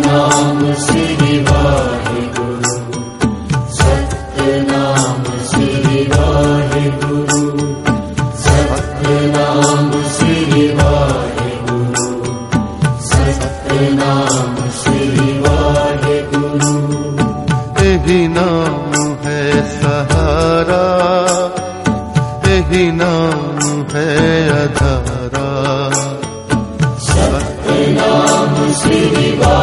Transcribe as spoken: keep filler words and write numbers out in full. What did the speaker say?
सतनाम श्री वाहिगुरु, सतनाम श्री वाहिगुरु, सतनाम श्री वाहिगुरु, सतनाम श्री वाहिगुरु। यही नाम है सहारा, यही नाम है आधारा। सतनाम श्री वाहिगुरु,